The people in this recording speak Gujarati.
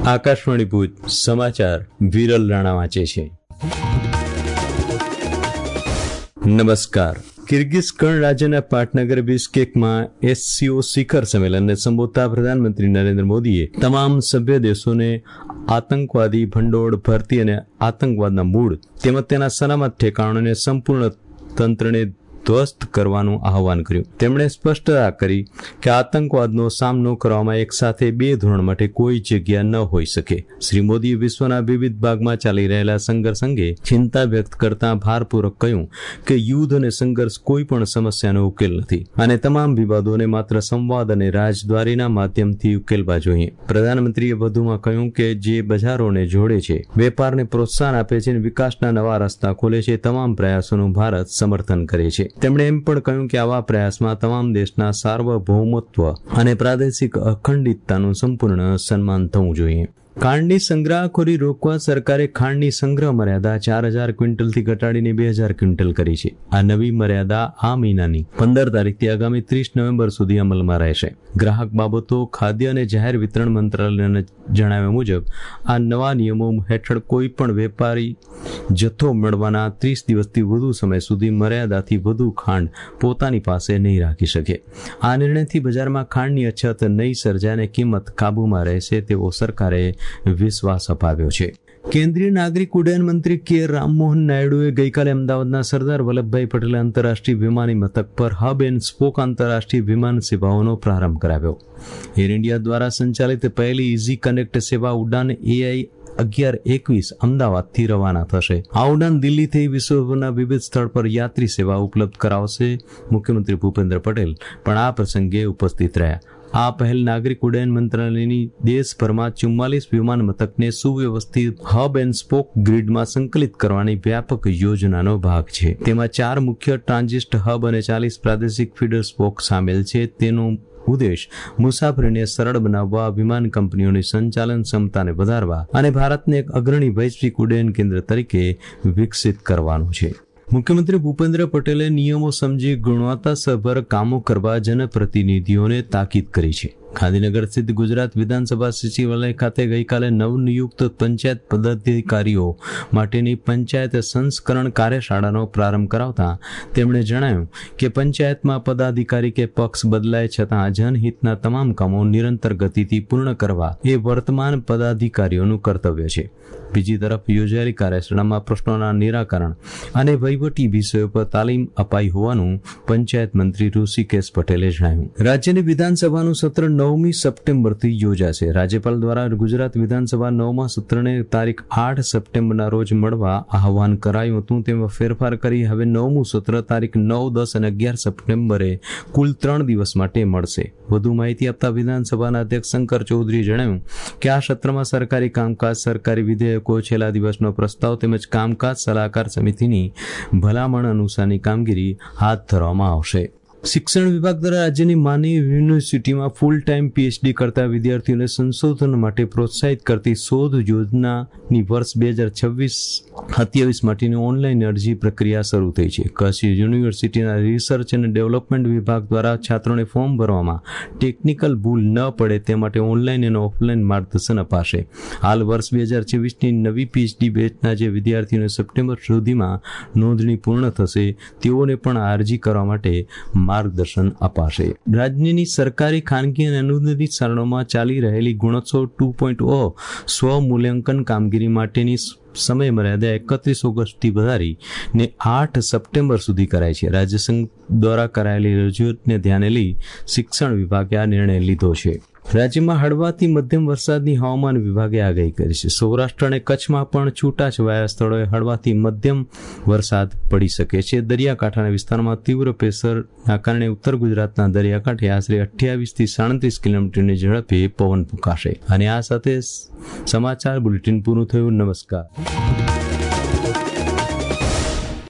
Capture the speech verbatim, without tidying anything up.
આકાશવાણી ભુજ સમાચાર વિરલ રાણા વાંચે છે. નમસ્કાર. કિર્ગિઝસ્તાન રાજ્યના પાટનગર બિશ્કેકમાં એસસીઓ શિખર સંમેલનને સંબોધતા પ્રધાનમંત્રી નરેન્દ્ર મોદીએ તમામ સભ્ય દેશોને આતંકવાદી ભંડોળ, ભરતી અને આતંકવાદના મૂળ તેમજ તેના સલામત ઠેકાણોને સંપૂર્ણ તંત્રને ધ્વસ્ત કરવાનું આહવાન કર્યું. તેમણે સ્પષ્ટતા કરી કે આતંકવાદનો સામનો કરવામાં એક સાથે બે ધોરણ માટે કોઈ જગ્યા ન હોઈ શકે. શ્રી મોદીએ વિશ્વના વિવિધ ભાગમાં ચાલી રહેલા સંઘર્ષ અંગે ચિંતા વ્યક્ત કરતા ભારપૂર્વક કહ્યું કે યુદ્ધ અને સંઘર્ષ કોઈ પણ સમસ્યાનો ઉકેલ નથી અને તમામ વિવાદોને માત્ર સંવાદ અને રાજદ્વારીના માધ્યમથી ઉકેલવા જોઈએ. પ્રધાનમંત્રીએ વધુમાં કહ્યું કે જે બજારોને જોડે છે, વેપારને પ્રોત્સાહન આપે છે અને વિકાસના નવા રસ્તા ખોલે છે, તમામ પ્રયાસોનું ભારત સમર્થન કરે છે. તેમણે એમ પણ કહ્યું કે આવા પ્રયાસમાં તમામ દેશના સાર્વભૌમત્વ અને પ્રાદેશિક અખંડિતતાનું સંપૂર્ણ સન્માન થવું જોઈએ. ખાંડની સંગ્રહખોરી રોકવા સરકારે ખાંડની સંગ્રહ મર્યાદા ચાર હજાર ક્વિન્ટલથી ઘટાડીને બે હજાર ક્વિન્ટલ કરી છે. આ નવી મર્યાદા આ મહિનાની પંદર તારીખથી આગામી ત્રીસ નવેમ્બર સુધી અમલમાં રહેશે. ગ્રાહક બાબતો, ખાદ્ય અને જાહેર વિતરણ મંત્રાલયના જણાવ્યા મુજબ આ નવા નિયમો હેઠળ કોઈ પણ વેપારી જથ્થો મેળવવાના ત્રીસ દિવસથી વધુ સમય સુધી મર્યાદાથી વધુ ખાંડ પોતાની પાસે નહીં રાખી શકે. આ નિર્ણયથી બજારમાં ખાંડની અછત નહીં સર્જાય અને કિંમત કાબૂમાં રહેશે તેવો સરકારે વિશ્વાસ અપાવ્યો છે. કેન્દ્રીય નાગરિક ઉડ્ડયન મંત્રી કે રામમોહન નાયડુએ ગઈકાલે અમદાવાદના સરદાર વલ્લભભાઈ પટેલ આંતરરાષ્ટ્રીય વિમાની મથક પર હબ એન્ડ સ્પોક આંતરરાષ્ટ્રીય વિમાન સેવાઓનો પ્રારંભ કરાવ્યો. એર ઇન્ડિયા દ્વારા સંચાલિત પહેલી ઇઝી કનેક્ટ સેવા ઉડાન એઆઈ અગિયાર એકવીસ અમદાવાદથી રવાના થશે. આ ઉડાન દિલ્હીથી વિશ્વભરના વિવિધ સ્થળ પર યાત્રી સેવા ઉપલબ્ધ કરાવશે. મુખ્યમંત્રી ભૂપેન્દ્ર પટેલ પણ આ પ્રસંગે ઉપસ્થિત રહ્યા. આ પહેલ નાગરિક ઉડ્ડયન મંત્રાલયની દેશભરમાં ચુમ્માલીસ વિમાન મથકને સુવ્યવસ્થિત હબ એન્ડ સ્પોક ગ્રીડમાં સંકલિત કરવાની વ્યાપક યોજનાનો ભાગ છે. તેમાં ચાર મુખ્ય ટ્રાન્ઝિટ હબ અને ચાલીસ પ્રાદેશિક ફીડર સ્પોક સામેલ છે. તેનો ઉદ્દેશ મુસાફરીને સરળ બનાવવા, વિમાન કંપનીઓની સંચાલન ક્ષમતાને વધારવા અને ભારતને એક અગ્રણી વૈશ્વિક ઉડ્ડયન કેન્દ્ર તરીકે વિકસિત કરવાનો છે. મુખ્યમંત્રી ભૂપેન્દ્ર પટેલે નિયમો સમજી ગુણવત્તાસભર કામો કરવા જનપ્રતિનિધિઓને તાકીદ કરી છે. ગાંધીનગર સ્થિત ગુજરાત વિધાનસભા સચિવાલય ખાતે ગઈકાલે નવનિયુક્ત પંચાયત પદાધિકારીઓ માટેની પંચાયત સંસ્કરણ કાર્યશાળાનો પ્રારંભ કરાવતા તેમણે જણાવ્યું કે પંચાયતમાં પદાધિકારી કે પક્ષ બદલાય છતાં જનહિતના તમામ કામો નિરંતર ગતિથી પૂર્ણ કરવા એ વર્તમાન પદાધિકારીઓનું કર્તવ્ય છે. બીજી તરફ યોજાયેલી કાર્યશાળામાં પ્રશ્નોના નિરાકરણ અને વહીવટી વિષયો પર તાલીમ અપાઈ હોવાનું પંચાયત મંત્રી ઋષિકેશ પટેલે જણાવ્યું. રાજ્યની વિધાનસભાનું સત્ર નવમી સપ્ટેમ્બરથી યોજાશે. રાજ્યપાલ દ્વારા ગુજરાત વિધાનસભા નવમા સત્રને તારીખ આઠ સપ્ટેમ્બરના રોજ મળવા આહવાન કરાયું હતું. તેમાં ફેરફાર કરી હવે નવમું સત્ર તારીખ નવ, દસ અને અગિયાર સપ્ટેમ્બરે કુલ ત્રણ દિવસ માટે મળશે. વધુ માહિતી આપતા વિધાનસભાના અધ્યક્ષ શંકર ચૌધરીએ જણાવ્યું કે આ સત્રમાં સરકારી કામકાજ, સરકારી વિધેયકો, છેલ્લા દિવસનો પ્રસ્તાવ તેમજ કામકાજ સલાહકાર સમિતિની ભલામણ અનુસારની કામગીરી હાથ ધરવામાં આવશે. શિક્ષણ વિભાગ દ્વારા રાજ્યની માની યુનિવર્સિટીમાં ફૂલ ટાઈમ પીએચડી કરતા વિદ્યાર્થીઓને સંશોધન માટે પ્રોત્સાહિત કરતી શોધ યોજનાની વર્ષ બે હજાર છવ્વીસ સત્યાવીસ માટેની ઓનલાઈન અરજી પ્રક્રિયા શરૂ થઈ છે. કચ્છ યુનિવર્સિટીના રિસર્ચ અને ડેવલપમેન્ટ વિભાગ દ્વારા છાત્રોને ફોર્મ ભરવામાં ટેકનિકલ ભૂલ ન પડે તે માટે ઓનલાઈન અને ઓફલાઈન માર્ગદર્શન અપાશે. હાલ વર્ષ બે હજાર છવ્વીસની નવી પીએચડી બેચના જે વિદ્યાર્થીઓને સપ્ટેમ્બર સુધીમાં નોંધણી પૂર્ણ થશે તેઓને પણ આ અરજી કરવા માટે માર્ગદર્શન અપાશે. રાજ્યની સરકારી, ખાનગી અને અનુદાનિત શાળાઓમાં ચાલી રહેલી ગુણોત્સવ ટુ પોઈન્ટ ઓ સ્વ મૂલ્યાંકન કામગીરી માટેની સમય મર્યાદા એકત્રીસ ઓગસ્ટથી વધારીને આઠ સપ્ટેમ્બર સુધી કરાય છે. રાજ્ય સંઘ દ્વારા કરાયેલી રજૂઆતને ધ્યાને લઈ શિક્ષણ વિભાગે આ નિર્ણય લીધો છે. રાજ્યમાં હળવાથી મધ્યમ વરસાદની હવામાન વિભાગે આગાહી કરી છે. સૌરાષ્ટ્ર અને કચ્છમાં પણ છૂટાછવાયા સ્થળોએ હળવાથી મધ્યમ વરસાદ પડી શકે છે. દરિયાકાંઠાના વિસ્તારમાં તીવ્ર પ્રેશરના કારણે ઉત્તર ગુજરાતના દરિયાકાંઠે આશરે અઠ્યાવીસ થી સાડત્રીસ કિલોમીટરની ઝડપે પવન ફૂંકાશે. અને આ સાથે સમાચાર બુલેટિન પૂરું થયું. નમસ્કાર.